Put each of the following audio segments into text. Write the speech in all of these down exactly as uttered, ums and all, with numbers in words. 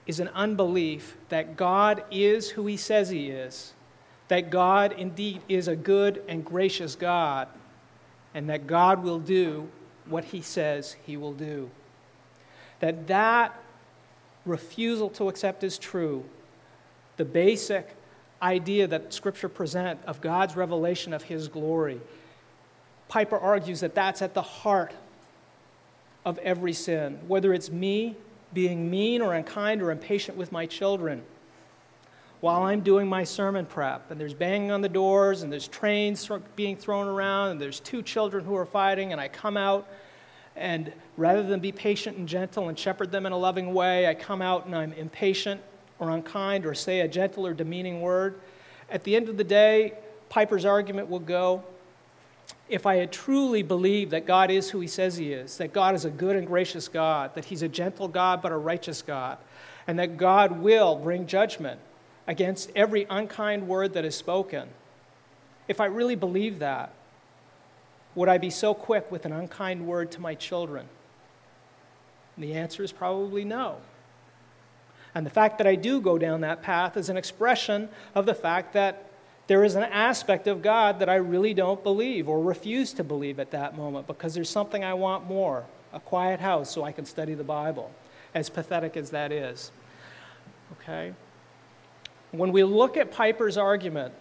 is an unbelief that God is who he says he is, that God indeed is a good and gracious God, and that God will do what he says he will do. That that refusal to accept as true the basic idea that Scripture presents of God's revelation of his glory. Piper argues that that's at the heart of every sin, whether it's me being mean or unkind or impatient with my children while I'm doing my sermon prep, and there's banging on the doors, and there's trains being thrown around, and there's two children who are fighting, and I come out, and rather than be patient and gentle and shepherd them in a loving way, I come out and I'm impatient or unkind or say a gentle or demeaning word. At the end of the day, Piper's argument will go, if I had truly believed that God is who he says he is, that God is a good and gracious God, that he's a gentle God but a righteous God, and that God will bring judgment against every unkind word that is spoken, if I really believed that, would I be so quick with an unkind word to my children? And the answer is probably no. And the fact that I do go down that path is an expression of the fact that there is an aspect of God that I really don't believe or refuse to believe at that moment because there's something I want more, a quiet house so I can study the Bible, as pathetic as that is. Okay? When we look at Piper's argument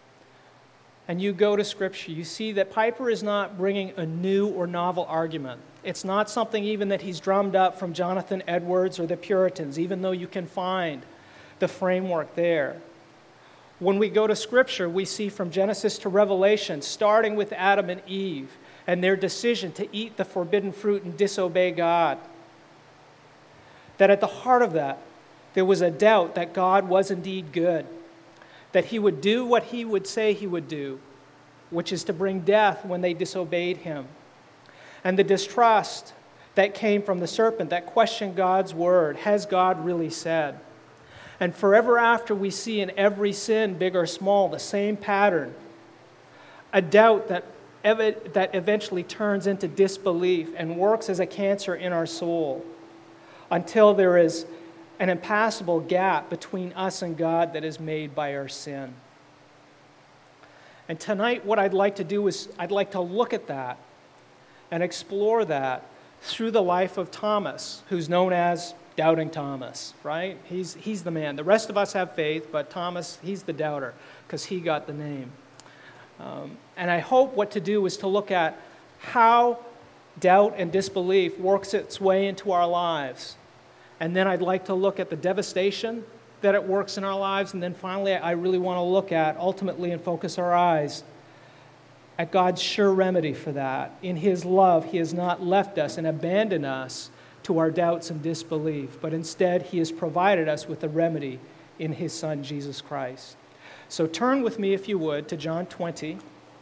and you go to Scripture, you see that Piper is not bringing a new or novel argument. It's not something even that he's drummed up from Jonathan Edwards or the Puritans, even though you can find the framework there. When we go to Scripture, we see from Genesis to Revelation, starting with Adam and Eve and their decision to eat the forbidden fruit and disobey God, that at the heart of that, there was a doubt that God was indeed good, that he would do what he would say he would do, which is to bring death when they disobeyed him. And the distrust that came from the serpent that questioned God's word. Has God really said? And forever after, we see in every sin, big or small, the same pattern. A doubt that, ev- that eventually turns into disbelief and works as a cancer in our soul until there is an impassable gap between us and God that is made by our sin. And tonight, what I'd like to do is I'd like to look at that and explore that through the life of Thomas, who's known as Doubting Thomas, right? He's, he's the man. The rest of us have faith, but Thomas, he's the doubter because he got the name. Um, and I hope what to do is to look at how doubt and disbelief works its way into our lives. And then I'd like to look at the devastation that it works in our lives. And then finally, I really want to look at, ultimately, and focus our eyes at God's sure remedy for that. In his love, he has not left us and abandoned us to our doubts and disbelief, but instead he has provided us with a remedy in his Son, Jesus Christ. So turn with me, if you would, to John twenty.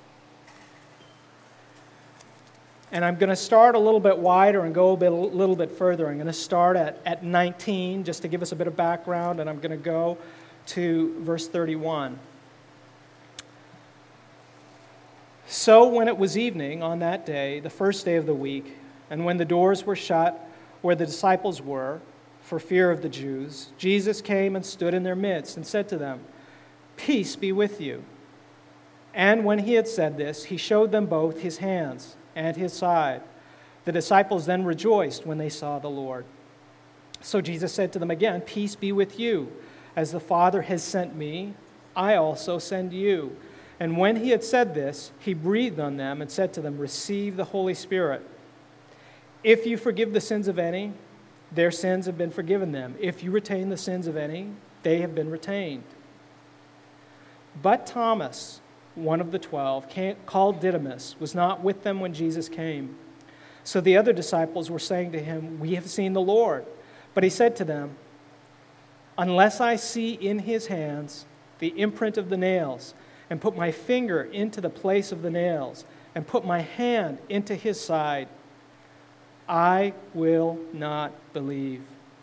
And I'm going to start a little bit wider and go a, bit, a little bit further. I'm going to start at, at nineteen, just to give us a bit of background, and I'm going to go to verse thirty-one. So when it was evening on that day, the first day of the week, and when the doors were shut where the disciples were, for fear of the Jews, Jesus came and stood in their midst and said to them, "Peace be with you." And when he had said this, he showed them both his hands and his side. The disciples then rejoiced when they saw the Lord. So Jesus said to them again, "Peace be with you. As the Father has sent me, I also send you." And when he had said this, he breathed on them and said to them, "Receive the Holy Spirit. If you forgive the sins of any, their sins have been forgiven them. If you retain the sins of any, they have been retained." But Thomas, one of the twelve, called Didymus, was not with them when Jesus came. So the other disciples were saying to him, "We have seen the Lord." But he said to them, "Unless I see in his hands the imprint of the nails, and put my finger into the place of the nails, and put my hand into his side, I will not believe."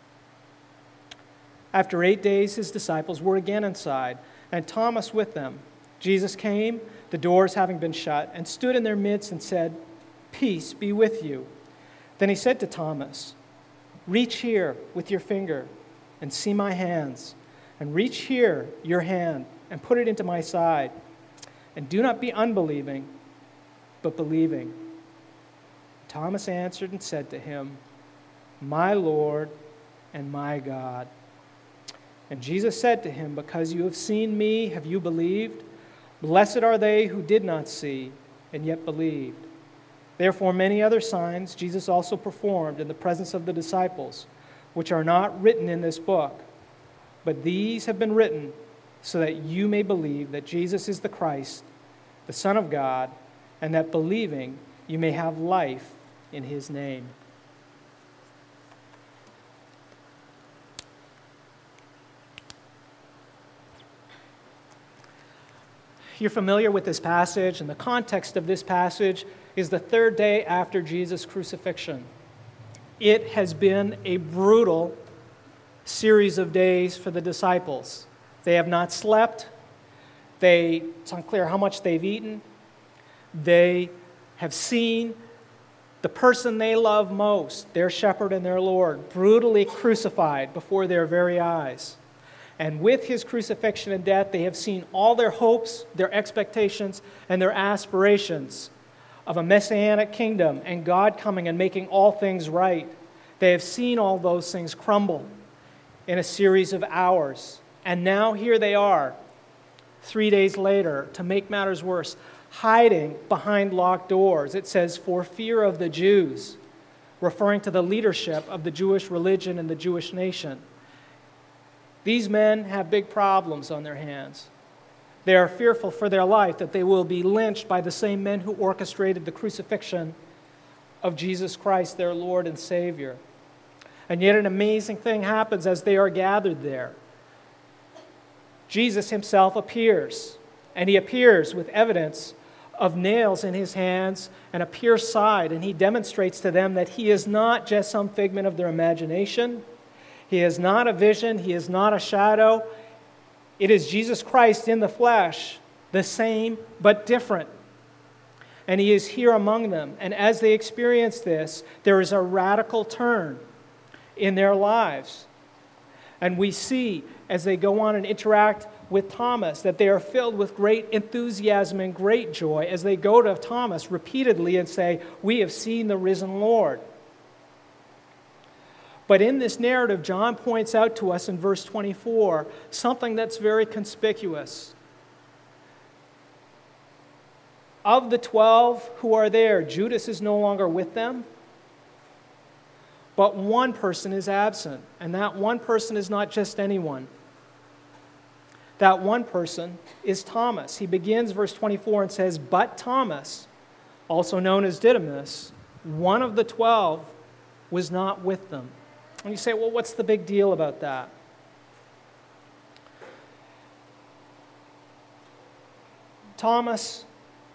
After eight days, his disciples were again inside, and Thomas with them. Jesus came, the doors having been shut, and stood in their midst and said, "Peace be with you." Then he said to Thomas, "Reach here with your finger and see my hands, and reach here your hand, and put it into my side. And do not be unbelieving, but believing." Thomas answered and said to him, "My Lord and my God." And Jesus said to him, "Because you have seen me, have you believed? Blessed are they who did not see, and yet believed." Therefore many other signs Jesus also performed in the presence of the disciples, which are not written in this book. But these have been written so that you may believe that Jesus is the Christ, the Son of God, and that believing you may have life in his name. You're familiar with this passage, and the context of this passage is the third day after Jesus' crucifixion. It has been a brutal series of days for the disciples. They have not slept. They, it's unclear how much they've eaten. They have seen the person they love most, their shepherd and their Lord, brutally crucified before their very eyes. And with his crucifixion and death, they have seen all their hopes, their expectations, and their aspirations of a messianic kingdom and God coming and making all things right. They have seen all those things crumble in a series of hours. And now here they are, three days later, to make matters worse, hiding behind locked doors. It says, "for fear of the Jews," referring to the leadership of the Jewish religion and the Jewish nation. These men have big problems on their hands. They are fearful for their life that they will be lynched by the same men who orchestrated the crucifixion of Jesus Christ, their Lord and Savior. And yet an amazing thing happens as they are gathered there. Jesus himself appears, and he appears with evidence of nails in his hands and a pierced side, and he demonstrates to them that he is not just some figment of their imagination. He is not a vision. He is not a shadow. It is Jesus Christ in the flesh, the same but different. And he is here among them. And as they experience this, there is a radical turn in their lives. And we see, as they go on and interact with Thomas, that they are filled with great enthusiasm and great joy as they go to Thomas repeatedly and say, "We have seen the risen Lord." But in this narrative, John points out to us in verse twenty-four something that's very conspicuous. Of the twelve who are there, Judas is no longer with them, but one person is absent. And that one person is not just anyone. That one person is Thomas. He begins verse twenty-four and says, "But Thomas, also known as Didymus, one of the twelve, was not with them." And you say, well, what's the big deal about that? Thomas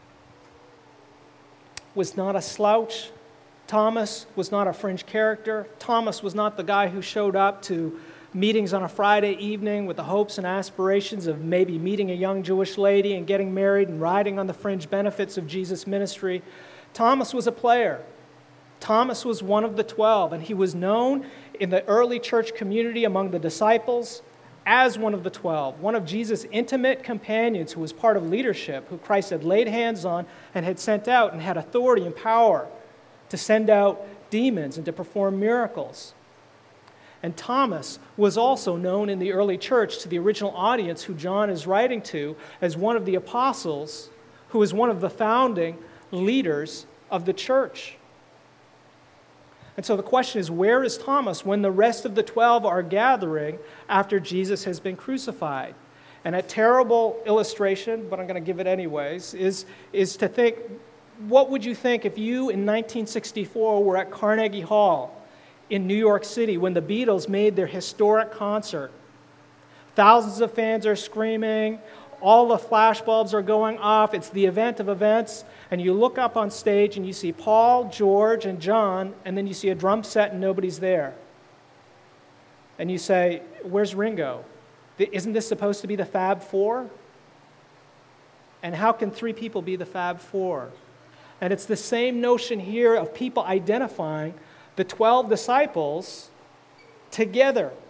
was not a slouch. Thomas was not a fringe character. Thomas was not the guy who showed up to meetings on a Friday evening with the hopes and aspirations of maybe meeting a young Jewish lady and getting married and riding on the fringe benefits of Jesus' ministry. Thomas was a player. Thomas was one of the twelve, and he was known in the early church community among the disciples as one of the twelve, one of Jesus' intimate companions who was part of leadership, who Christ had laid hands on and had sent out and had authority and power to send out demons and to perform miracles. And Thomas was also known in the early church to the original audience who John is writing to as one of the apostles, who was one of the founding leaders of the church. And so the question is, where is Thomas when the rest of the twelve are gathering after Jesus has been crucified? And a terrible illustration, but I'm going to give it anyways, is, is to think, what would you think if you in nineteen sixty-four were at Carnegie Hall in New York City when the Beatles made their historic concert? Thousands of fans are screaming, all the flashbulbs are going off, it's the event of events, and you look up on stage and you see Paul, George, and John, and then you see a drum set and nobody's there. And you say, where's Ringo? Isn't this supposed to be the Fab Four? And how can three people be the Fab Four? And it's the same notion here of people identifying the twelve disciples together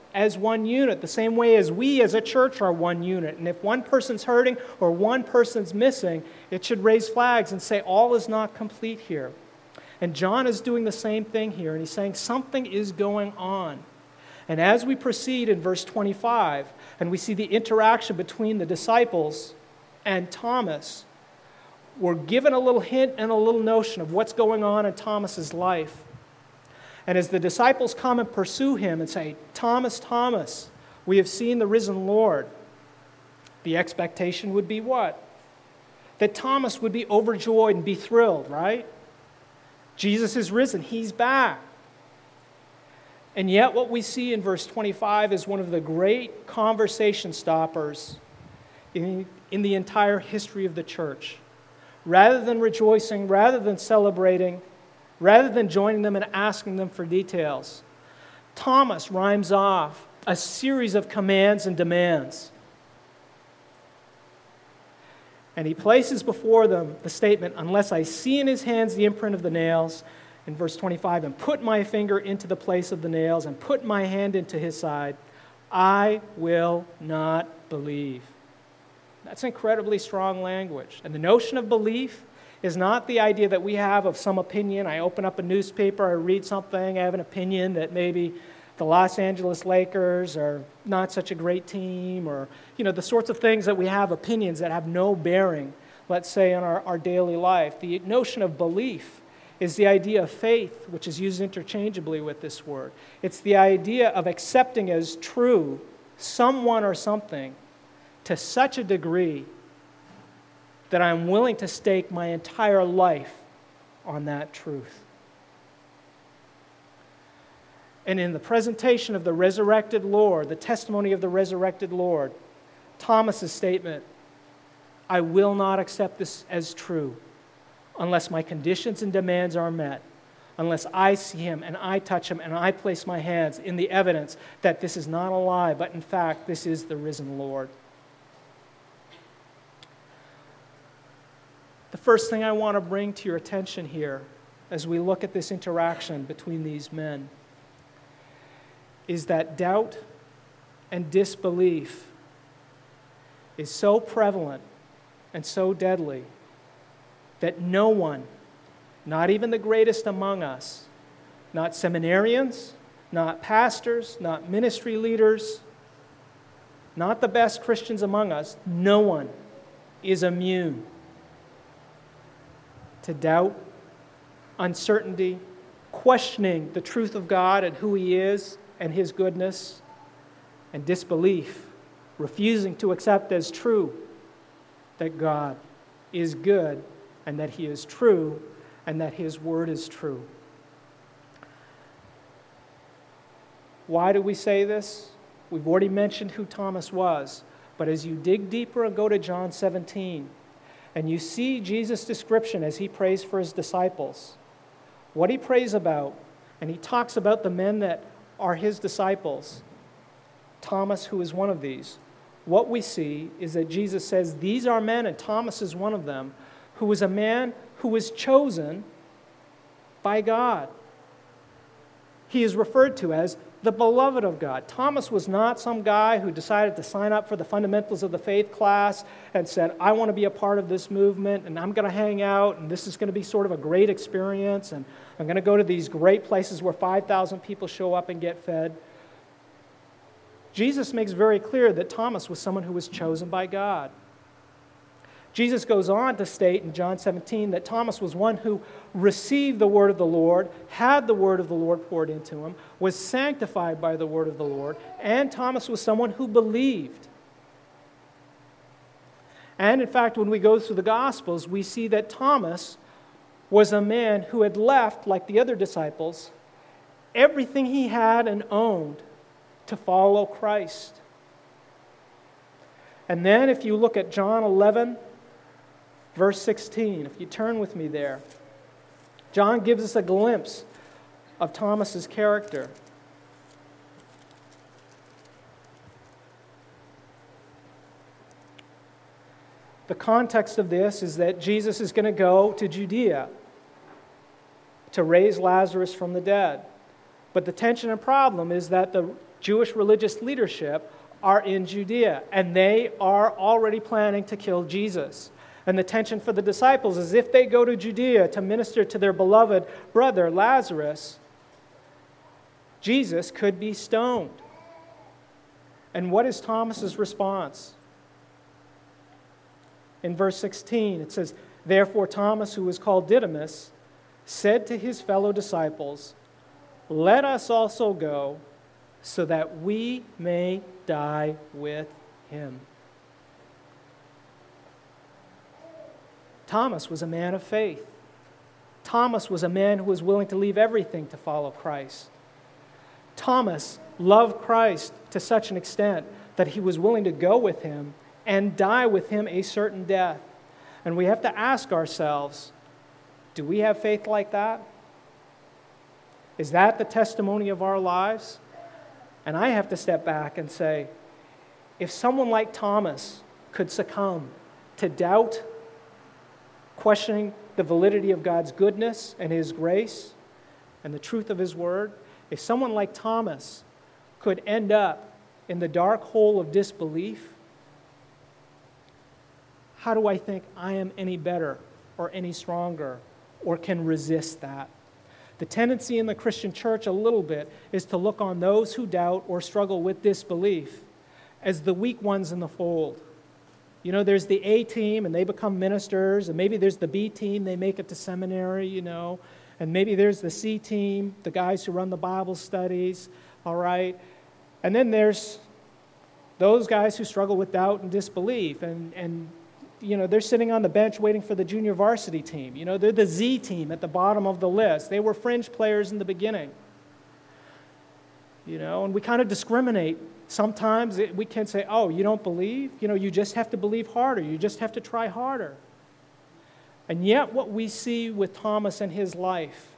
as one unit, the same way as we as a church are one unit. And if one person's hurting or one person's missing, it should raise flags and say all is not complete here. And John is doing the same thing here, and he's saying something is going on. And as we proceed in verse twenty-five, and we see the interaction between the disciples and Thomas, we're given a little hint and a little notion of what's going on in Thomas's life. And as the disciples come and pursue him and say, Thomas, Thomas, we have seen the risen Lord, the expectation would be what? That Thomas would be overjoyed and be thrilled, right? Jesus is risen. He's back. And yet what we see in verse twenty-five is one of the great conversation stoppers in, in the entire history of the church. Rather than rejoicing, rather than celebrating, rather than joining them and asking them for details, Thomas rhymes off a series of commands and demands. And he places before them the statement, unless I see in his hands the imprint of the nails, in verse twenty-five, and put my finger into the place of the nails, and put my hand into his side, I will not believe. That's incredibly strong language. And the notion of belief is not the idea that we have of some opinion. I open up a newspaper, I read something, I have an opinion that maybe the Los Angeles Lakers are not such a great team, or, you know, the sorts of things that we have opinions that have no bearing, let's say, on our, our daily life. The notion of belief is the idea of faith, which is used interchangeably with this word. It's the idea of accepting as true someone or something to such a degree that I'm willing to stake my entire life on that truth. And in the presentation of the resurrected Lord, the testimony of the resurrected Lord, Thomas's statement, I will not accept this as true unless my conditions and demands are met, unless I see him and I touch him and I place my hands in the evidence that this is not a lie, but in fact, this is the risen Lord. The first thing I want to bring to your attention here as we look at this interaction between these men is that doubt and disbelief is so prevalent and so deadly that no one, not even the greatest among us, not seminarians, not pastors, not ministry leaders, not the best Christians among us, no one is immune to doubt, uncertainty, questioning the truth of God and who He is and His goodness, and disbelief, refusing to accept as true that God is good and that He is true and that His word is true. Why do we say this? We've already mentioned who Thomas was, but as you dig deeper and go to John seventeen, and you see Jesus' description as He prays for His disciples, what He prays about, and He talks about the men that are His disciples, Thomas, who is one of these, what we see is that Jesus says, these are men, and Thomas is one of them, who was a man who was chosen by God. He is referred to as the beloved of God. Thomas was not some guy who decided to sign up for the fundamentals of the faith class and said, I want to be a part of this movement, and I'm going to hang out, and this is going to be sort of a great experience, and I'm going to go to these great places where five thousand people show up and get fed. Jesus makes very clear that Thomas was someone who was chosen by God. Jesus goes on to state in John seventeen that Thomas was one who received the word of the Lord, had the word of the Lord poured into him, was sanctified by the word of the Lord, and Thomas was someone who believed. And in fact, when we go through the Gospels, we see that Thomas was a man who had left, like the other disciples, everything he had and owned to follow Christ. And then if you look at John eleven, verse sixteen, if you turn with me there, John gives us a glimpse of Thomas's character. The context of this is that Jesus is going to go to Judea to raise Lazarus from the dead. But the tension and problem is that the Jewish religious leadership are in Judea, and they are already planning to kill Jesus. And the tension for the disciples is if they go to Judea to minister to their beloved brother Lazarus, Jesus could be stoned. And what is Thomas's response? In verse sixteen, it says, "Therefore Thomas, who was called Didymus, said to his fellow disciples, 'Let us also go, so that we may die with him.'" Thomas was a man of faith. Thomas was a man who was willing to leave everything to follow Christ. Thomas loved Christ to such an extent that he was willing to go with him and die with him a certain death. And we have to ask ourselves, do we have faith like that? Is that the testimony of our lives? And I have to step back and say, if someone like Thomas could succumb to doubt, questioning the validity of God's goodness and His grace and the truth of His word, if someone like Thomas could end up in the dark hole of disbelief, how do I think I am any better or any stronger or can resist that? The tendency in the Christian church a little bit is to look on those who doubt or struggle with disbelief as the weak ones in the fold. You know, there's the A team and they become ministers, and maybe there's the B team, they make it to seminary, you know, and maybe there's the C team, the guys who run the Bible studies, all right? And then there's those guys who struggle with doubt and disbelief, and, and you know, they're sitting on the bench waiting for the junior varsity team. You know, they're the Z team at the bottom of the list. They were fringe players in the beginning. You know, and we kind of discriminate. Sometimes it, we can say, oh, you don't believe? You know, you just have to believe harder. You just have to try harder. And yet what we see with Thomas and his life,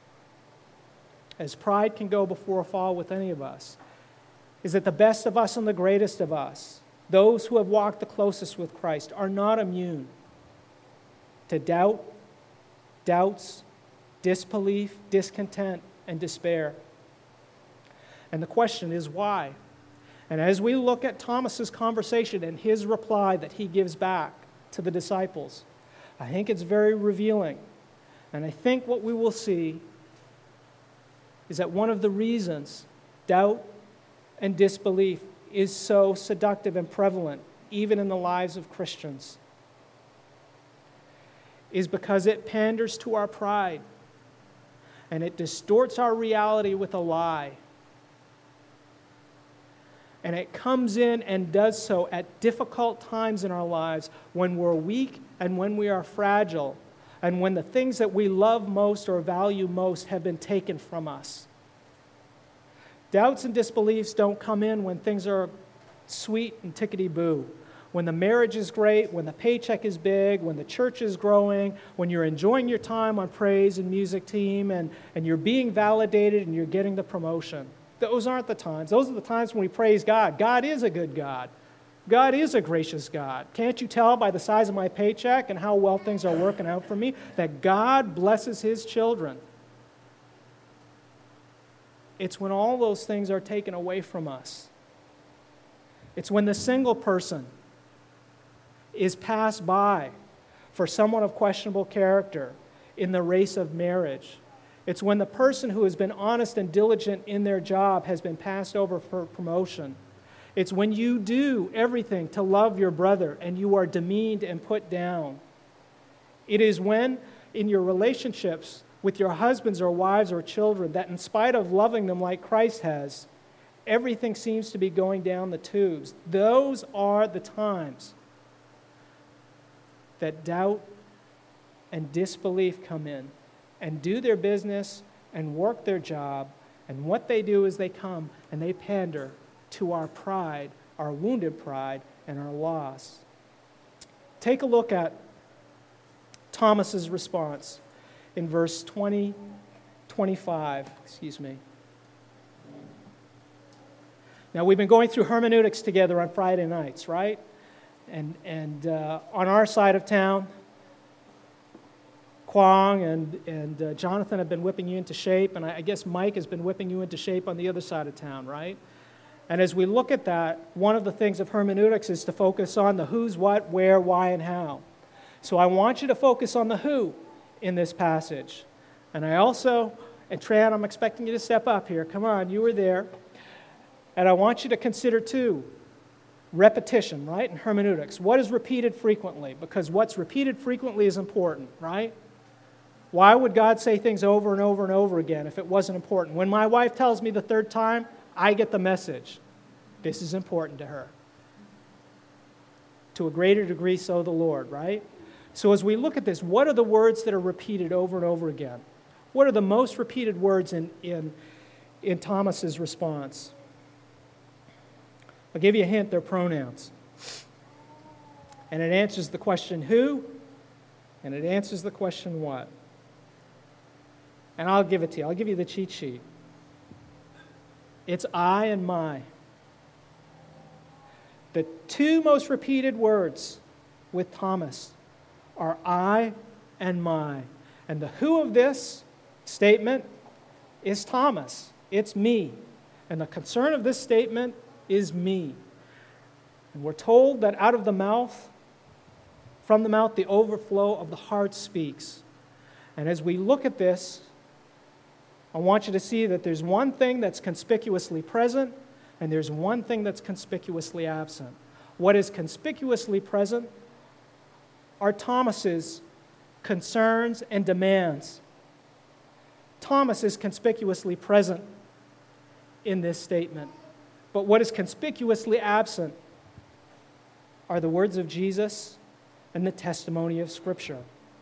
as pride can go before a fall with any of us, is that the best of us and the greatest of us, those who have walked the closest with Christ, are not immune to doubt, doubts, disbelief, discontent, and despair. And the question is why? And as we look at Thomas's conversation and his reply that he gives back to the disciples, I think it's very revealing. And I think what we will see is that one of the reasons doubt and disbelief is so seductive and prevalent, even in the lives of Christians, is because it panders to our pride and it distorts our reality with a lie. And it comes in and does so at difficult times in our lives when we're weak and when we are fragile and when the things that we love most or value most have been taken from us. Doubts and disbeliefs don't come in when things are sweet and tickety-boo. When the marriage is great, when the paycheck is big, when the church is growing, when you're enjoying your time on praise and music team and, and you're being validated and you're getting the promotion. Those aren't the times. Those are the times when we praise God. God is a good God. God is a gracious God. Can't you tell by the size of my paycheck and how well things are working out for me that God blesses His children? It's when all those things are taken away from us. It's when the single person is passed by for someone of questionable character in the race of marriage. It's when the person who has been honest and diligent in their job has been passed over for promotion. It's when you do everything to love your brother and you are demeaned and put down. It is when, in your relationships with your husbands or wives or children, that in spite of loving them like Christ has, everything seems to be going down the tubes. Those are the times that doubt and disbelief come in and do their business and work their job. And what they do is they come and they pander to our pride, our wounded pride, and our loss. Take a look at Thomas's response in verse twenty, twenty-five, excuse me. Now, we've been going through hermeneutics together on Friday nights, right? And, and uh, on our side of town, Kwong and, and uh, Jonathan have been whipping you into shape, and I, I guess Mike has been whipping you into shape on the other side of town, right? And as we look at that, one of the things of hermeneutics is to focus on the who's, what, where, why, and how. So I want you to focus on the who in this passage. And I also, and Tran, I'm expecting you to step up here. Come on, you were there. And I want you to consider, too, repetition, right, in hermeneutics. What is repeated frequently? Because what's repeated frequently is important, right? Why would God say things over and over and over again if it wasn't important? When my wife tells me the third time, I get the message. This is important to her. To a greater degree, so the Lord, right? So as we look at this, what are the words that are repeated over and over again? What are the most repeated words in, in, in Thomas's response? I'll give you a hint, they're pronouns. And it answers the question who, and it answers the question what. And I'll give it to you. I'll give you the cheat sheet. It's I and my. The two most repeated words with Thomas are I and my. And the who of this statement is Thomas. It's me. And the concern of this statement is me. And we're told that out of the mouth, from the mouth, the overflow of the heart speaks. And as we look at this, I want you to see that there's one thing that's conspicuously present, and there's one thing that's conspicuously absent. What is conspicuously present are Thomas's concerns and demands. Thomas is conspicuously present in this statement. But what is conspicuously absent are the words of Jesus and the testimony of Scripture.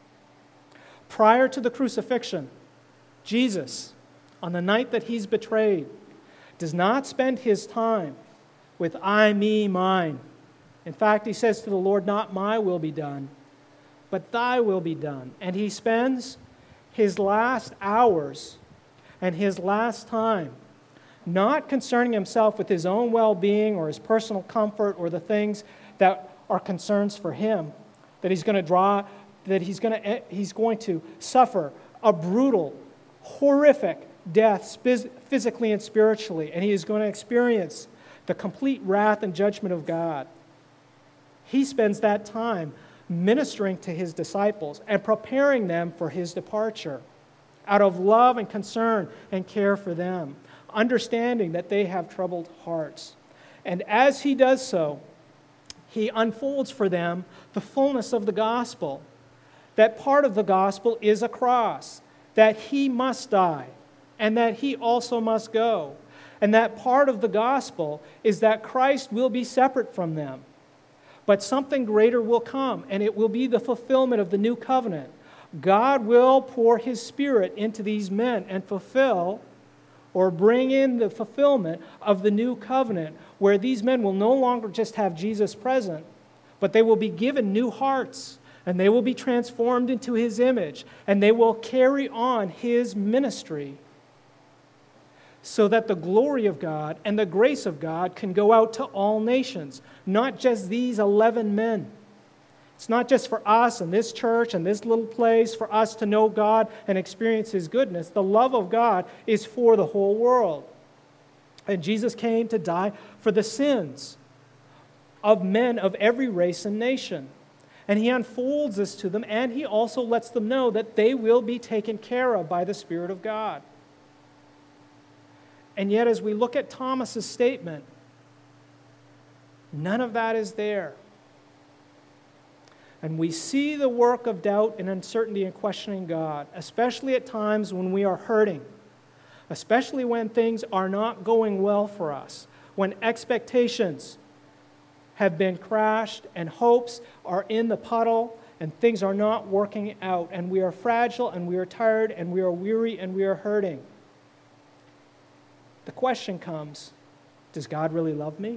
Prior to the crucifixion, Jesus, on the night that he's betrayed, does not spend his time with I, me, mine. In fact, he says to the Lord, not my will be done, but thy will be done. And he spends his last hours and his last time not concerning himself with his own well-being or his personal comfort or the things that are concerns for him, that he's going to draw, that he's going to, he's going to suffer a brutal, horrific death physically and spiritually, and he is going to experience the complete wrath and judgment of God. He spends that time ministering to his disciples and preparing them for his departure out of love and concern and care for them, understanding that they have troubled hearts. And as he does so, he unfolds for them the fullness of the gospel, that part of the gospel is a cross, that he must die, and that he also must go. And that part of the gospel is that Christ will be separate from them. But something greater will come, and it will be the fulfillment of the new covenant. God will pour his Spirit into these men and fulfill or bring in the fulfillment of the new covenant, where these men will no longer just have Jesus present, but they will be given new hearts, and they will be transformed into his image, and they will carry on his ministry so that the glory of God and the grace of God can go out to all nations, not just these eleven men. It's not just for us and this church and this little place for us to know God and experience his goodness. The love of God is for the whole world. And Jesus came to die for the sins of men of every race and nation. And he unfolds this to them, and he also lets them know that they will be taken care of by the Spirit of God. And yet, as we look at Thomas's statement, none of that is there. And we see the work of doubt and uncertainty in questioning God, especially at times when we are hurting, especially when things are not going well for us, when expectations have been crashed and hopes are in the puddle and things are not working out, and we are fragile and we are tired and we are weary and we are hurting. The question comes, does God really love me?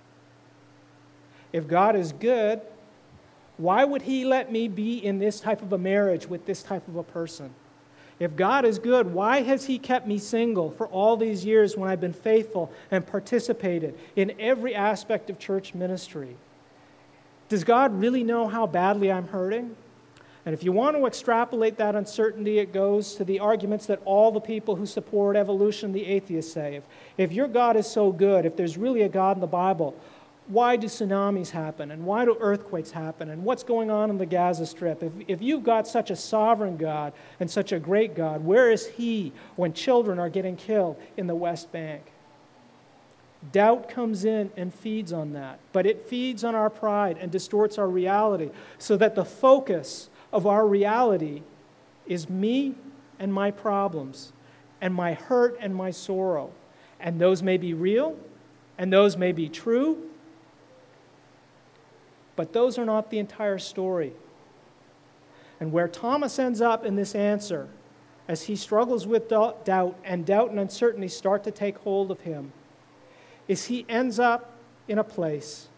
If God is good, why would he let me be in this type of a marriage with this type of a person? If God is good, why has he kept me single for all these years when I've been faithful and participated in every aspect of church ministry? Does God really know how badly I'm hurting? And if you want to extrapolate that uncertainty, it goes to the arguments that all the people who support evolution, the atheists, say. If, if your God is so good, if there's really a God in the Bible, why do tsunamis happen? And why do earthquakes happen? And what's going on in the Gaza Strip? If, if you've got such a sovereign God and such a great God, where is He when children are getting killed in the West Bank? Doubt comes in and feeds on that. But it feeds on our pride and distorts our reality so that the focus of our reality is me and my problems and my hurt and my sorrow. And those may be real and those may be true, but those are not the entire story. And where Thomas ends up in this answer, as he struggles with doubt and doubt and uncertainty start to take hold of him, is he ends up in a place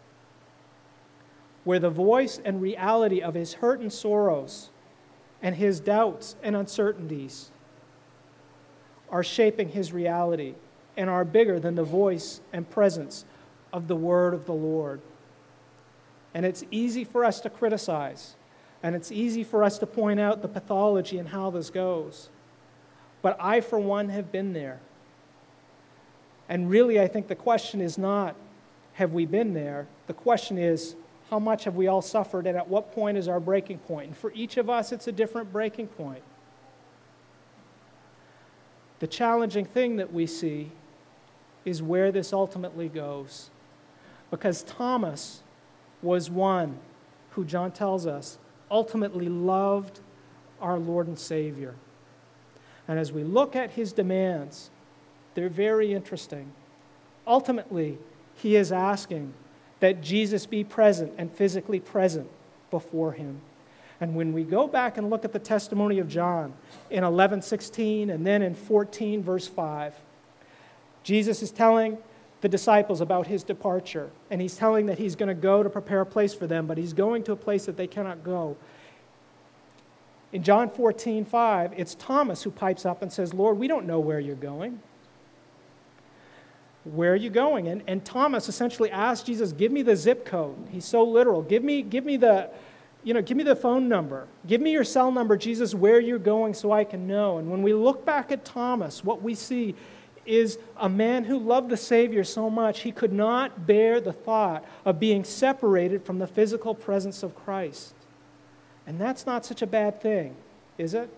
where the voice and reality of his hurt and sorrows and his doubts and uncertainties are shaping his reality and are bigger than the voice and presence of the word of the Lord. And it's easy for us to criticize, and it's easy for us to point out the pathology and how this goes. But I, for one, have been there. And really, I think the question is not, have we been there? The question is, how much have we all suffered, and at what point is our breaking point? And for each of us, it's a different breaking point. The challenging thing that we see is where this ultimately goes. Because Thomas was one who, John tells us, ultimately loved our Lord and Savior. And as we look at his demands, they're very interesting. Ultimately, he is asking that Jesus be present and physically present before him. And when we go back and look at the testimony of John in eleven sixteen and then in fourteen verse five, Jesus is telling the disciples about his departure, and he's telling that he's going to go to prepare a place for them, but he's going to a place that they cannot go. In John fourteen five, it's Thomas who pipes up and says, "Lord, we don't know where you're going." Where are you going? And, and Thomas essentially asked Jesus, give me the zip code. He's so literal. Give me, give me the, you know, give me the phone number. Give me your cell number, Jesus, where you're going so I can know. And when we look back at Thomas, what we see is a man who loved the Savior so much he could not bear the thought of being separated from the physical presence of Christ. And that's not such a bad thing, is it?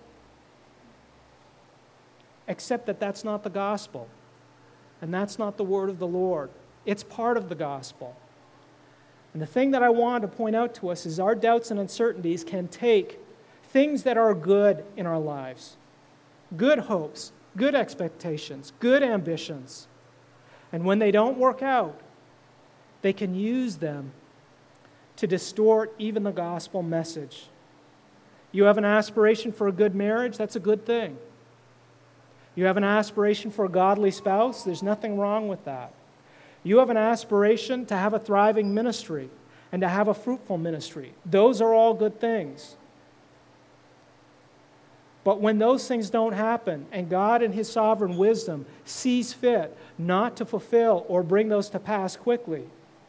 Except that that's not the gospel. And that's not the word of the Lord. It's part of the gospel. And the thing that I want to point out to us is our doubts and uncertainties can take things that are good in our lives, good hopes, good expectations, good ambitions, and when they don't work out, they can use them to distort even the gospel message. You have an aspiration for a good marriage, that's a good thing. You have an aspiration for a godly spouse, there's nothing wrong with that. You have an aspiration to have a thriving ministry and to have a fruitful ministry. Those are all good things. But when those things don't happen, and God in His sovereign wisdom sees fit not to fulfill or bring those to pass quickly,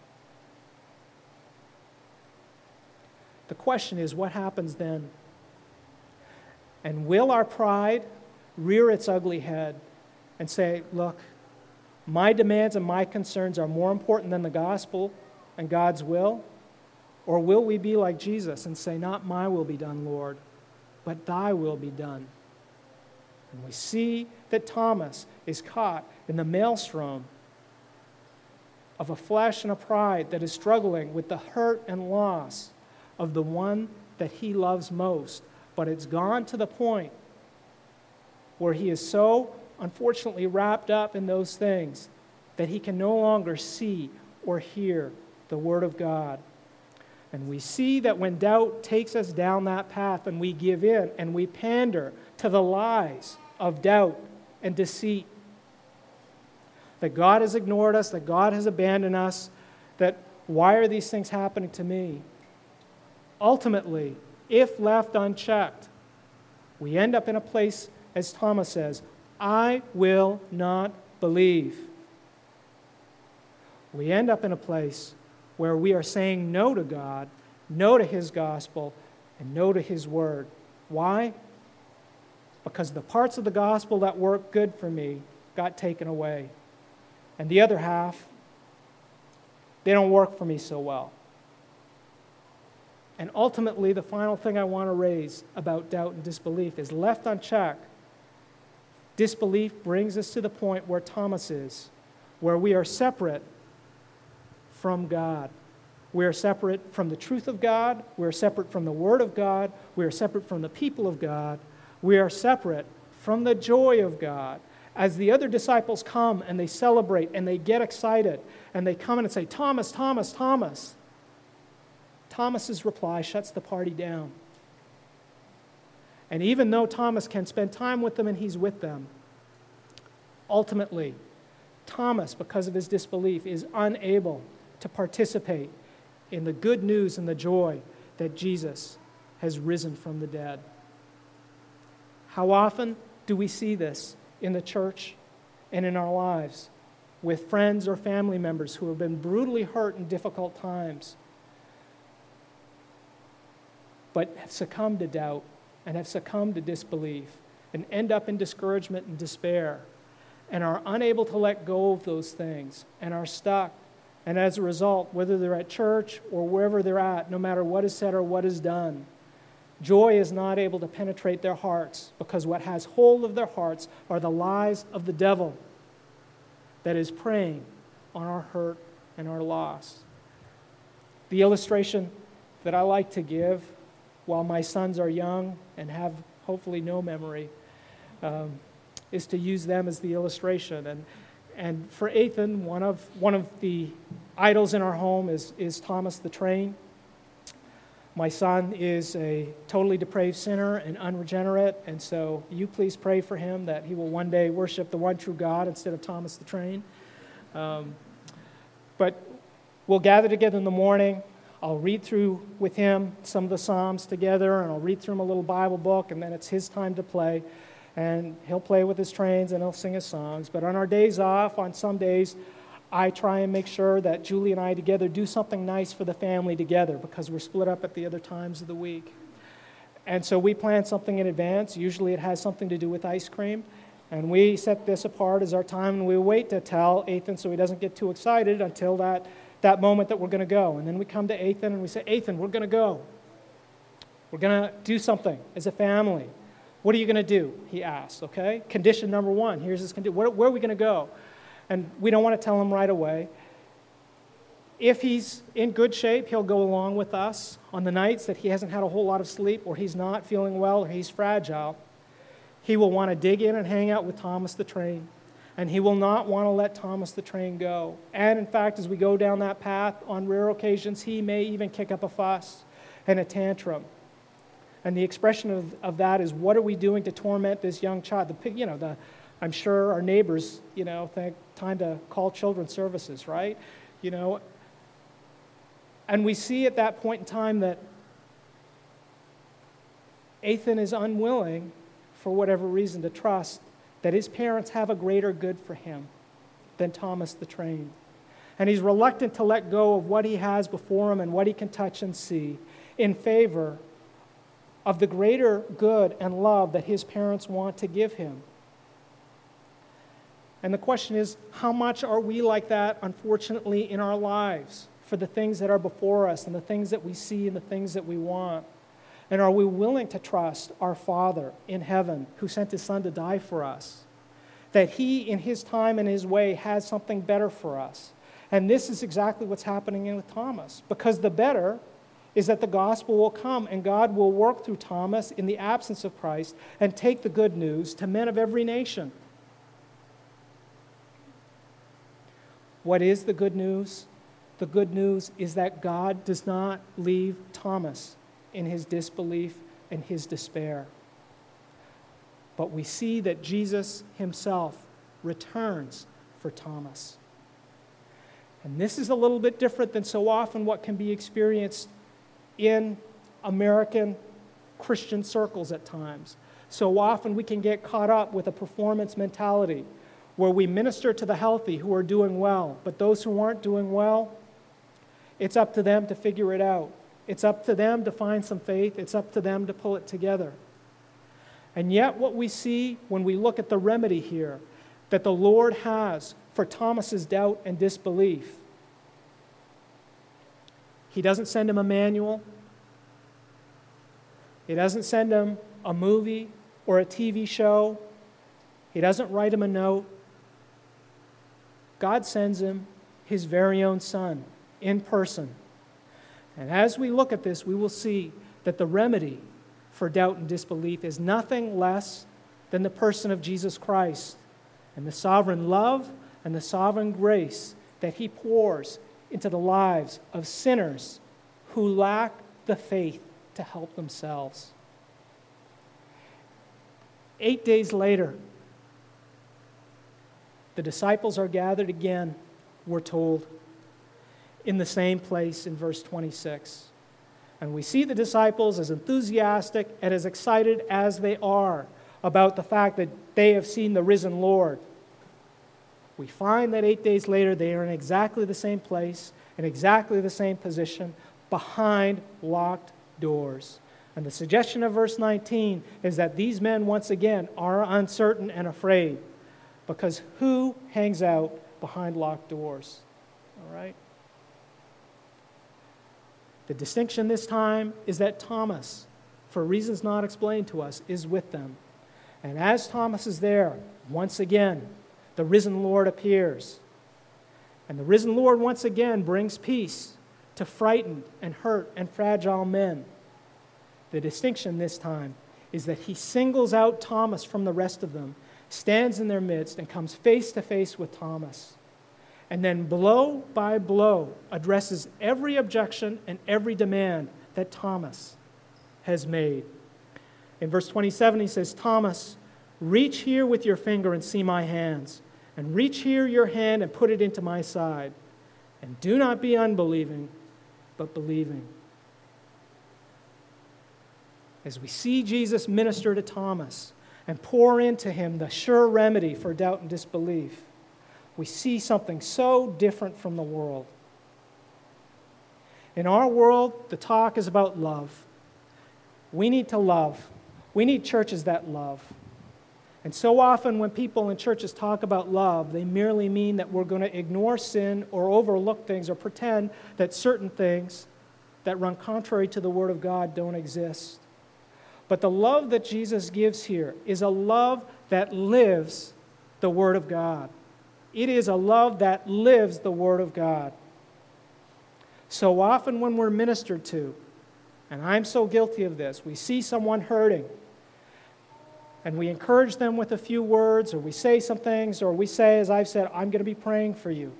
the question is, what happens then? And will our pride rear its ugly head and say, look, my demands and my concerns are more important than the gospel and God's will? Or will we be like Jesus and say, not my will be done, Lord, but thy will be done? And we see that Thomas is caught in the maelstrom of a flesh and a pride that is struggling with the hurt and loss of the one that he loves most. But it's gone to the point where he is so unfortunately wrapped up in those things that he can no longer see or hear the Word of God. And we see that when doubt takes us down that path and we give in and we pander to the lies of doubt and deceit, that God has ignored us, that God has abandoned us, that why are these things happening to me? Ultimately, if left unchecked, we end up in a place, as Thomas says, I will not believe. We end up in a place where we are saying no to God, no to His gospel, and no to his word. Why? Because the parts of the gospel that work good for me got taken away. And the other half, they don't work for me so well. And ultimately, the final thing I want to raise about doubt and disbelief is, left unchecked, disbelief brings us to the point where Thomas is, where we are separate from God. We are separate from the truth of God. We are separate from the Word of God. We are separate from the people of God. We are separate from the joy of God. As the other disciples come and they celebrate and they get excited and they come in and say, Thomas, Thomas, Thomas. Thomas's reply shuts the party down. And even though Thomas can spend time with them and he's with them, ultimately, Thomas, because of his disbelief, is unable to participate in the good news and the joy that Jesus has risen from the dead. How often do we see this in the church and in our lives with friends or family members who have been brutally hurt in difficult times, but have succumbed to doubt and have succumbed to disbelief and end up in discouragement and despair and are unable to let go of those things and are stuck. And as a result, whether they're at church or wherever they're at, no matter what is said or what is done, joy is not able to penetrate their hearts, because what has hold of their hearts are the lies of the devil that is preying on our hurt and our loss. The illustration that I like to give while my sons are young and have hopefully no memory um, is to use them as the illustration. And and for Ethan, one of one of the idols in our home is, is Thomas the Train. My son is a totally depraved sinner and unregenerate, and so you please pray for him that he will one day worship the one true God instead of Thomas the Train. Um, but we'll gather together in the morning. I'll read through with him some of the Psalms together, and I'll read through him a little Bible book, and then it's his time to play. And he'll play with his trains, and he'll sing his songs. But on our days off, on some days, I try and make sure that Julie and I together do something nice for the family together, because we're split up at the other times of the week. And so we plan something in advance. Usually it has something to do with ice cream. And we set this apart as our time, and we wait to tell Ethan so he doesn't get too excited until that, that moment that we're going to go. And then we come to Ethan and we say, Ethan, we're going to go. We're going to do something as a family. What are you going to do? He asks, okay? Condition number one. Here's his condition. Where, where are we going to go? And we don't want to tell him right away. If he's in good shape, he'll go along with us on the nights that he hasn't had a whole lot of sleep, or he's not feeling well, or he's fragile. He will want to dig in and hang out with Thomas the Train, and he will not want to let Thomas the Train go. And in fact, as we go down that path, on rare occasions, he may even kick up a fuss and a tantrum. And the expression of, of that is, what are we doing to torment this young child? The, you know, the, I'm sure our neighbors, you know, think time to call children's services, right? You know, and we see at that point in time that Ethan is unwilling, for whatever reason, to trust that his parents have a greater good for him than Thomas the Train. And he's reluctant to let go of what he has before him and what he can touch and see in favor of the greater good and love that his parents want to give him. And the question is, how much are we like that, unfortunately, in our lives for the things that are before us and the things that we see and the things that we want? And are we willing to trust our Father in heaven, who sent his Son to die for us, that he, in his time and his way, has something better for us? And this is exactly what's happening with Thomas, because the better is that the gospel will come and God will work through Thomas in the absence of Christ and take the good news to men of every nation. What is the good news? The good news is that God does not leave Thomas in his disbelief and his despair. But we see that Jesus himself returns for Thomas. And this is a little bit different than so often what can be experienced in American Christian circles at times. So often we can get caught up with a performance mentality where we minister to the healthy who are doing well, but those who aren't doing well, it's up to them to figure it out. It's up to them to find some faith. It's up to them to pull it together. And yet what we see when we look at the remedy here that the Lord has for Thomas's doubt and disbelief, He doesn't send him a manual. He doesn't send him a movie or a T V show. He doesn't write him a note. God sends him His very own Son in person. And as we look at this, we will see that the remedy for doubt and disbelief is nothing less than the person of Jesus Christ and the sovereign love and the sovereign grace that He pours into the lives of sinners who lack the faith to help themselves. Eight days later, the disciples are gathered again, we're told, in the same place in verse twenty-six. And we see the disciples as enthusiastic and as excited as they are about the fact that they have seen the risen Lord. We find that eight days later they are in exactly the same place, in exactly the same position, behind locked doors. And the suggestion of verse nineteen is that these men once again are uncertain and afraid, because who hangs out behind locked doors? All right? The distinction this time is that Thomas, for reasons not explained to us, is with them. And as Thomas is there, once again, the risen Lord appears. And the risen Lord once again brings peace to frightened and hurt and fragile men. The distinction this time is that He singles out Thomas from the rest of them, stands in their midst, and comes face to face with Thomas. And then blow by blow addresses every objection and every demand that Thomas has made. In verse twenty-seven he says, "Thomas, reach here with your finger and see my hands, and reach here your hand and put it into my side. And do not be unbelieving, but believing." As we see Jesus minister to Thomas and pour into him the sure remedy for doubt and disbelief, we see something so different from the world. In our world, the talk is about love. We need to love. We need churches that love. And so often when people in churches talk about love, they merely mean that we're going to ignore sin or overlook things or pretend that certain things that run contrary to the Word of God don't exist. But the love that Jesus gives here is a love that lives the Word of God. It is a love that lives the Word of God. So often when we're ministered to, and I'm so guilty of this, we see someone hurting, and we encourage them with a few words, or we say some things, or we say, as I've said, "I'm going to be praying for you."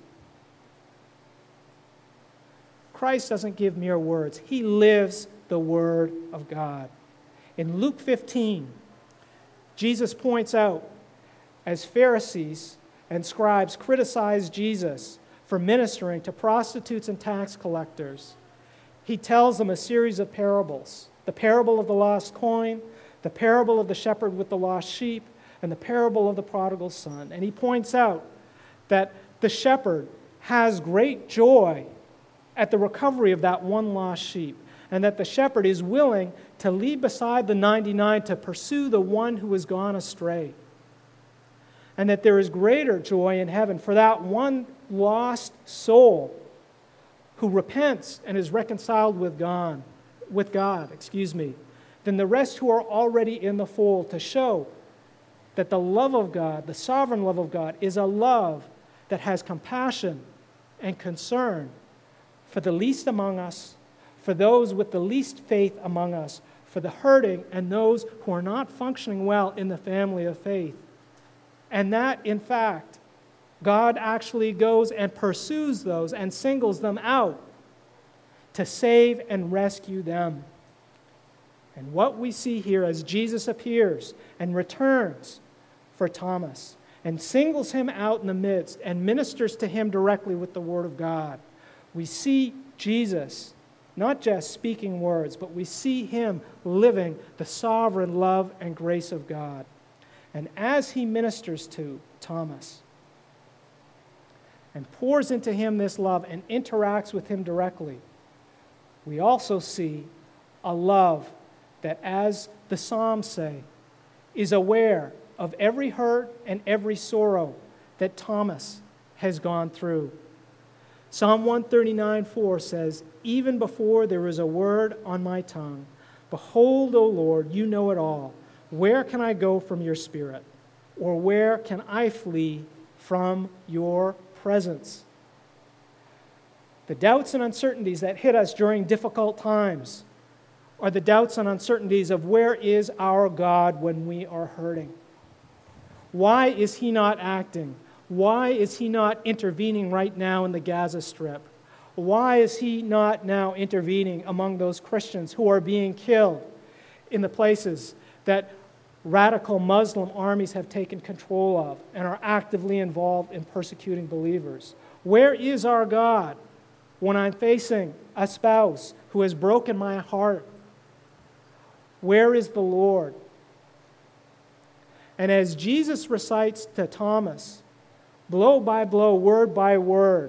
Christ doesn't give mere words. He lives the Word of God. In Luke fifteen, Jesus points out, as Pharisees and scribes criticize Jesus for ministering to prostitutes and tax collectors, He tells them a series of parables. The parable of the lost coin, the parable of the shepherd with the lost sheep, and the parable of the prodigal son. And He points out that the shepherd has great joy at the recovery of that one lost sheep, and that the shepherd is willing to leave beside the ninety-nine to pursue the one who has gone astray. And that there is greater joy in heaven for that one lost soul who repents and is reconciled with God, with God, excuse me, than the rest who are already in the fold, to show that the love of God, the sovereign love of God, is a love that has compassion and concern for the least among us, for those with the least faith among us, for the hurting and those who are not functioning well in the family of faith. And that, in fact, God actually goes and pursues those and singles them out to save and rescue them. And what we see here as Jesus appears and returns for Thomas and singles him out in the midst and ministers to him directly with the Word of God, we see Jesus not just speaking words, but we see Him living the sovereign love and grace of God. And as He ministers to Thomas and pours into him this love and interacts with him directly, we also see a love that, as the Psalms say, is aware of every hurt and every sorrow that Thomas has gone through. Psalm one thirty-nine four says, "Even before there is a word on my tongue, behold, O Lord, you know it all. Where can I go from your spirit? Or where can I flee from your presence?" The doubts and uncertainties that hit us during difficult times are the doubts and uncertainties of where is our God when we are hurting? Why is He not acting? Why is He not intervening right now in the Gaza Strip? Why is He not now intervening among those Christians who are being killed in the places that radical Muslim armies have taken control of and are actively involved in persecuting believers? Where is our God when I'm facing a spouse who has broken my heart? Where is the Lord? And as Jesus recites to Thomas, blow by blow, word by word,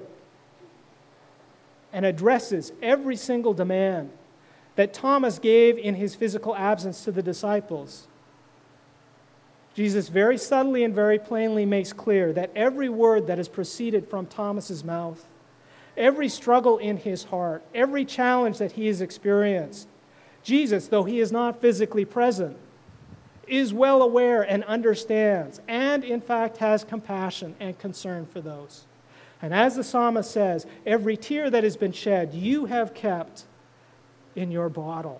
and addresses every single demand that Thomas gave in his physical absence to the disciples, Jesus very subtly and very plainly makes clear that every word that has proceeded from Thomas's mouth, every struggle in his heart, every challenge that he has experienced, Jesus, though He is not physically present, is well aware and understands, and in fact has compassion and concern for those. And as the psalmist says, every tear that has been shed, you have kept in your bottle.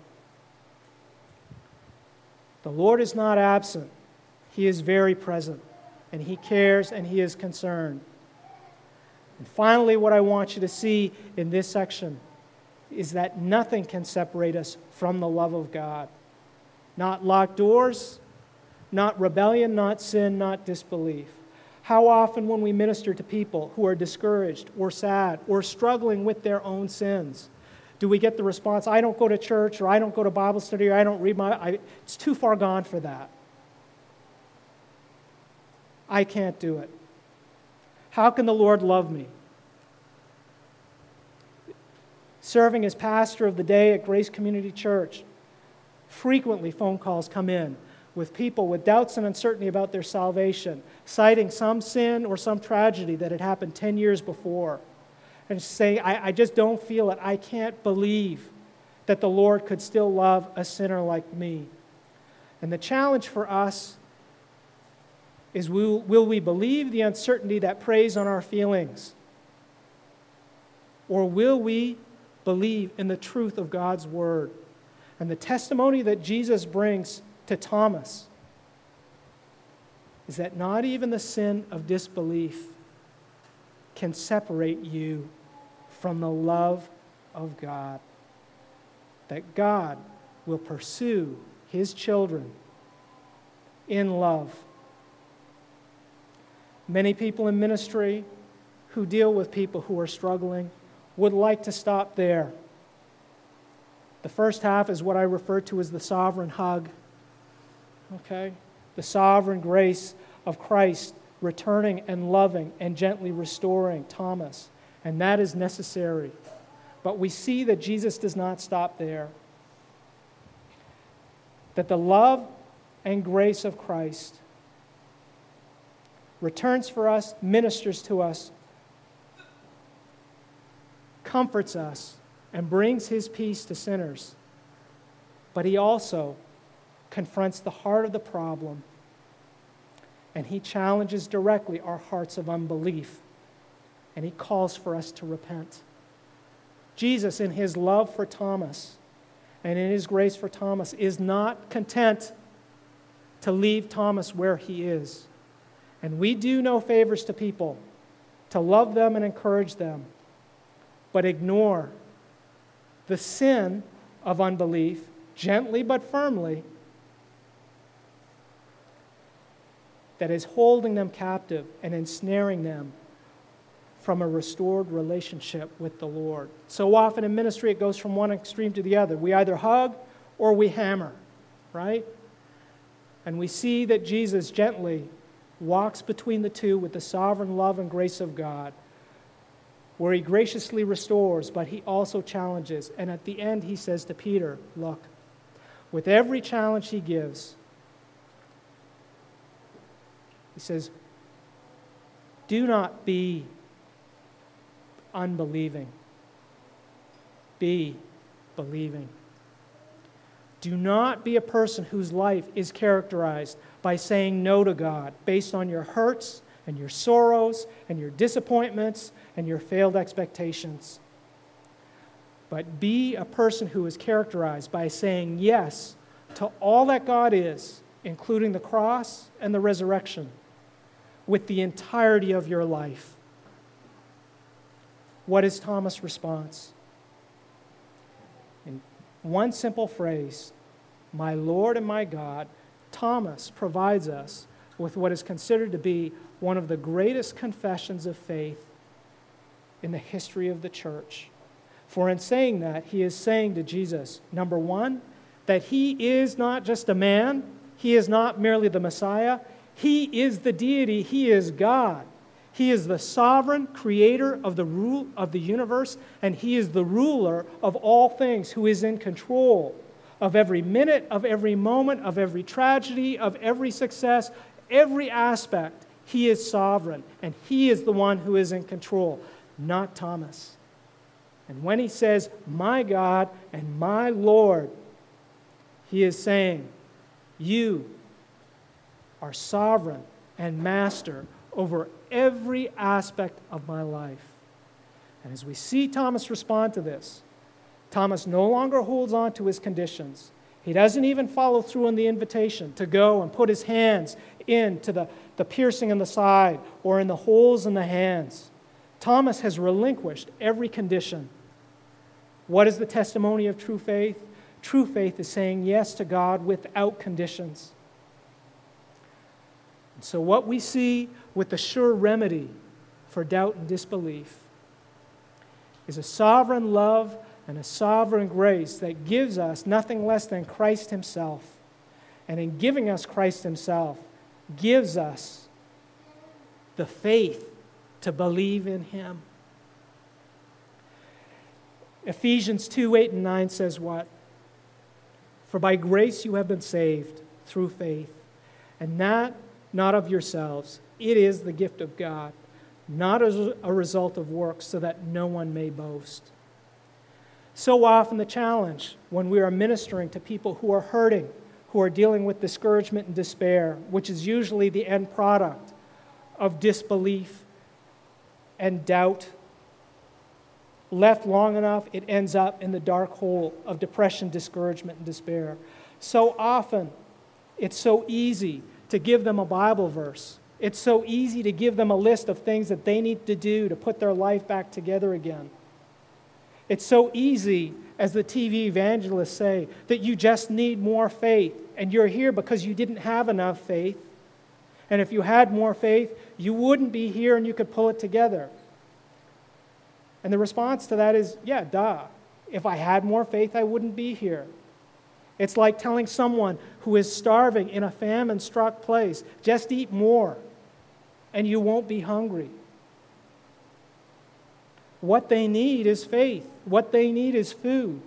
The Lord is not absent. He is very present, and He cares and He is concerned. And finally, what I want you to see in this section is that nothing can separate us from the love of God. Not locked doors, not rebellion, not sin, not disbelief. How often when we minister to people who are discouraged or sad or struggling with their own sins, do we get the response, I don't go to church, or I don't go to Bible study, or I don't read my... I, it's too far gone for that. I can't do it. How can the Lord love me? Serving as pastor of the day at Grace Community Church, frequently phone calls come in with people with doubts and uncertainty about their salvation, citing some sin or some tragedy that had happened ten years before, and saying, I, I just don't feel it. I can't believe that the Lord could still love a sinner like me. And the challenge for us is, will, will we believe the uncertainty that preys on our feelings? Or will we believe in the truth of God's Word? And the testimony that Jesus brings to Thomas is that not even the sin of disbelief can separate you from the love of God. That God will pursue His children in love. Many people in ministry who deal with people who are struggling would like to stop there. The first half is what I refer to as the sovereign hug. Okay? The sovereign grace of Christ returning and loving and gently restoring Thomas. And that is necessary. But we see that Jesus does not stop there. That the love and grace of Christ returns for us, ministers to us, comforts us, and brings His peace to sinners. But He also confronts the heart of the problem, and He challenges directly our hearts of unbelief, and He calls for us to repent. Jesus, in His love for Thomas and in His grace for Thomas, is not content to leave Thomas where he is. And we do no favors to people to love them and encourage them, but ignore the sin of unbelief, gently but firmly, that is holding them captive and ensnaring them from a restored relationship with the Lord. So often in ministry it goes from one extreme to the other. We either hug or we hammer, right? And we see that Jesus gently walks between the two with the sovereign love and grace of God, where he graciously restores, but he also challenges. And at the end, he says to Peter, look, with every challenge he gives, he says, do not be unbelieving. Be believing. Do not be a person whose life is characterized by saying no to God based on your hurts and your sorrows and your disappointments and your failed expectations. But be a person who is characterized by saying yes to all that God is, including the cross and the resurrection, with the entirety of your life. What is Thomas' response? In one simple phrase, my Lord and my God, Thomas provides us with what is considered to be one of the greatest confessions of faith in the history of the church. For in saying that, he is saying to Jesus, number one, that he is not just a man, he is not merely the Messiah, he is the deity, he is God. He is the sovereign creator of the rule of the universe, and he is the ruler of all things, who is in control of every minute, of every moment, of every tragedy, of every success, every aspect. He is sovereign, and he is the one who is in control, not Thomas. And when he says, my God and my Lord, he is saying, you are sovereign and master over every aspect of my life. And as we see Thomas respond to this, Thomas no longer holds on to his conditions. He doesn't even follow through on the invitation to go and put his hands into the, the piercing in the side or in the holes in the hands. Thomas has relinquished every condition. What is the testimony of true faith? True faith is saying yes to God without conditions. And so what we see with the sure remedy for doubt and disbelief is a sovereign love and a sovereign grace that gives us nothing less than Christ himself. And in giving us Christ himself, gives us the faith to believe in him. Ephesians two, eight and nine says what? For by grace you have been saved through faith, and that not of yourselves. It is the gift of God, not as a result of works, so that no one may boast. So often the challenge when we are ministering to people who are hurting, who are dealing with discouragement and despair, which is usually the end product of disbelief and doubt, left long enough, it ends up in the dark hole of depression, discouragement, and despair. So often, it's so easy to give them a Bible verse. It's so easy to give them a list of things that they need to do to put their life back together again. It's so easy, as the T V evangelists say, that you just need more faith, and you're here because you didn't have enough faith. And if you had more faith, you wouldn't be here and you could pull it together. And the response to that is, yeah, duh. If I had more faith, I wouldn't be here. It's like telling someone who is starving in a famine-struck place, just eat more, and you won't be hungry. What they need is faith. What they need is food.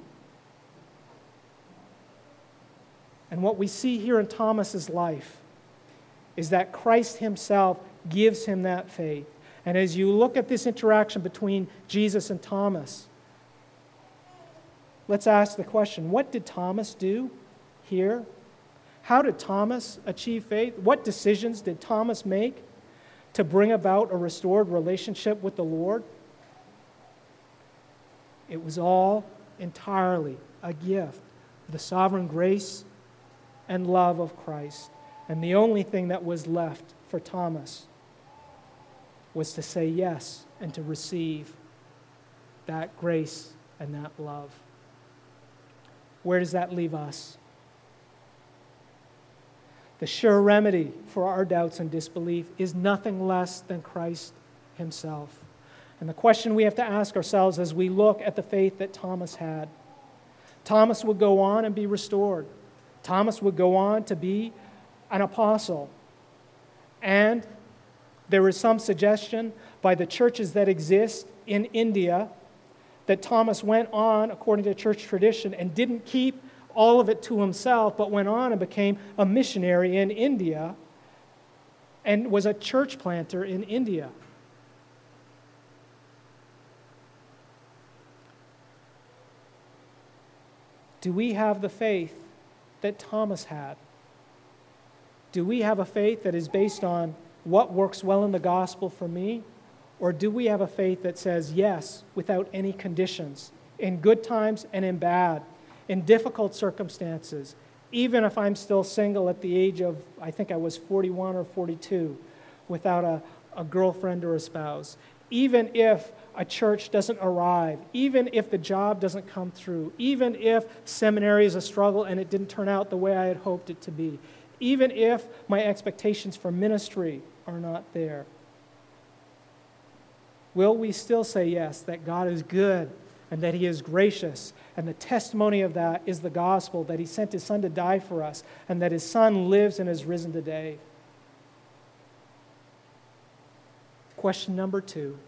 And what we see here in Thomas's life is that Christ himself gives him that faith. And as you look at this interaction between Jesus and Thomas, let's ask the question, what did Thomas do here? How did Thomas achieve faith? What decisions did Thomas make to bring about a restored relationship with the Lord? It was all entirely a gift of the sovereign grace and love of Christ. And the only thing that was left for Thomas was to say yes and to receive that grace and that love. Where does that leave us? The sure remedy for our doubts and disbelief is nothing less than Christ himself. And the question we have to ask ourselves as we look at the faith that Thomas had, Thomas would go on and be restored. Thomas would go on to be an apostle. And there is some suggestion by the churches that exist in India, that Thomas went on, according to church tradition, and didn't keep all of it to himself, but went on and became a missionary in India and was a church planter in India. Do we have the faith that Thomas had? Do we have a faith that is based on what works well in the gospel for me? Or do we have a faith that says yes without any conditions, in good times and in bad, in difficult circumstances, even if I'm still single at the age of, I think I was forty-one or forty-two, without a, a girlfriend or a spouse, even if a church doesn't arrive, even if the job doesn't come through, even if seminary is a struggle and it didn't turn out the way I had hoped it to be, even if my expectations for ministry are not there. Will we still say yes, that God is good and that He is gracious, and the testimony of that is the gospel, that He sent His Son to die for us, and that His Son lives and is risen today? Question number two.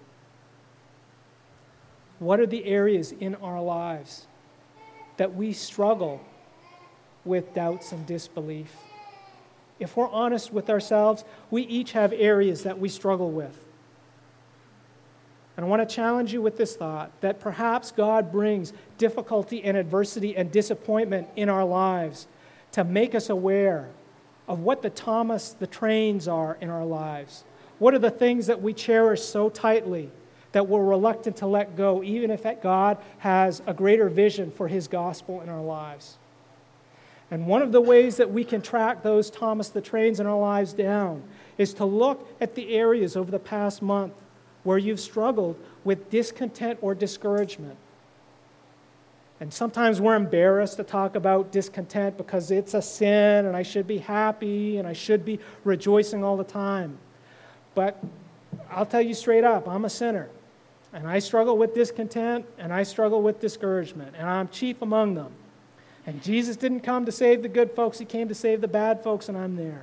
What are the areas in our lives that we struggle with doubts and disbelief? If we're honest with ourselves, we each have areas that we struggle with. And I want to challenge you with this thought, that perhaps God brings difficulty and adversity and disappointment in our lives to make us aware of what the Thomas the Trains are in our lives. What are the things that we cherish so tightly that we're reluctant to let go, even if God has a greater vision for His gospel in our lives? And one of the ways that we can track those Thomas the Trains in our lives down is to look at the areas over the past month where you've struggled with discontent or discouragement. And sometimes we're embarrassed to talk about discontent because it's a sin and I should be happy and I should be rejoicing all the time. But I'll tell you straight up, I'm a sinner. And I struggle with discontent and I struggle with discouragement. And I'm chief among them. And Jesus didn't come to save the good folks, He came to save the bad folks, and I'm there.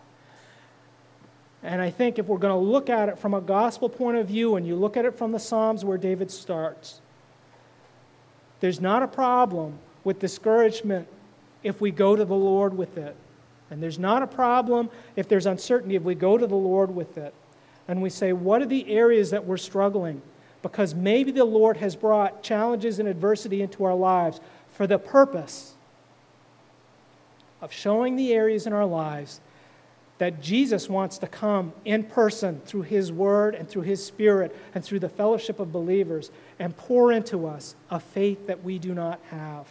And I think if we're going to look at it from a gospel point of view, and you look at it from the Psalms where David starts, there's not a problem with discouragement if we go to the Lord with it. And there's not a problem if there's uncertainty if we go to the Lord with it. And we say, what are the areas that we're struggling? Because maybe the Lord has brought challenges and adversity into our lives for the purpose of showing the areas in our lives that Jesus wants to come in person through His Word and through His Spirit and through the fellowship of believers and pour into us a faith that we do not have.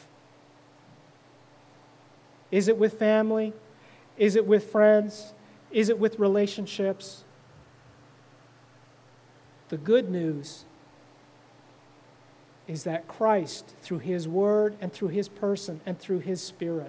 Is it with family? Is it with friends? Is it with relationships? The good news is that Christ, through His Word and through His person and through His Spirit,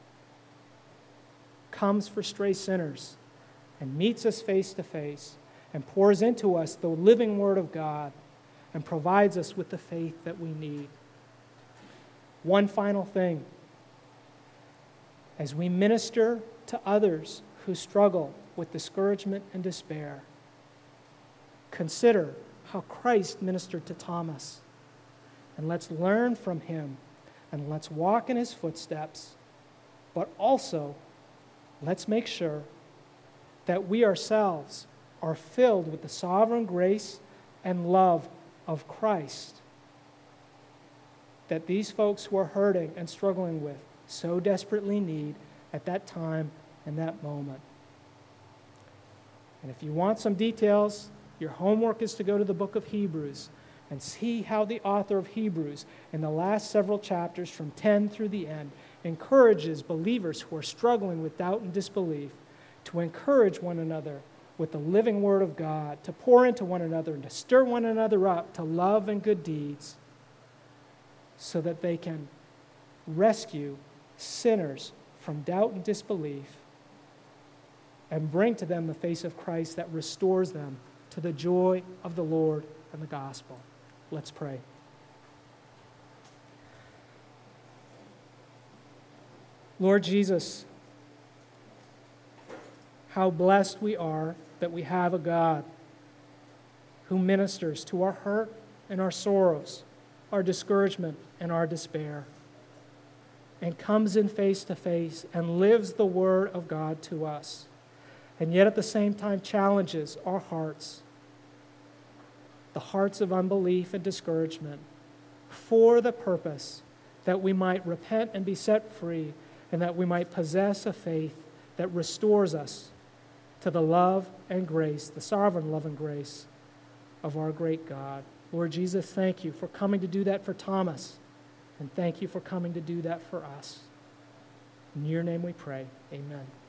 comes for stray sinners and meets us face to face and pours into us the living Word of God and provides us with the faith that we need. One final thing. As we minister to others who struggle with discouragement and despair, consider how Christ ministered to Thomas. And let's learn from Him, and let's walk in His footsteps, but also let's make sure that we ourselves are filled with the sovereign grace and love of Christ that these folks who are hurting and struggling with so desperately need at that time and that moment. And if you want some details, your homework is to go to the book of Hebrews and see how the author of Hebrews, in the last several chapters from ten through the end, encourages believers who are struggling with doubt and disbelief to encourage one another with the living Word of God, to pour into one another and to stir one another up to love and good deeds so that they can rescue sinners from doubt and disbelief and bring to them the face of Christ that restores them to the joy of the Lord and the gospel. Let's pray. Lord Jesus, how blessed we are that we have a God who ministers to our hurt and our sorrows, our discouragement and our despair, and comes in face to face and lives the Word of God to us, and yet at the same time challenges our hearts, the hearts of unbelief and discouragement, for the purpose that we might repent and be set free, and that we might possess a faith that restores us to the love and grace, the sovereign love and grace of our great God. Lord Jesus, thank you for coming to do that for Thomas, and thank you for coming to do that for us. In your name we pray, amen.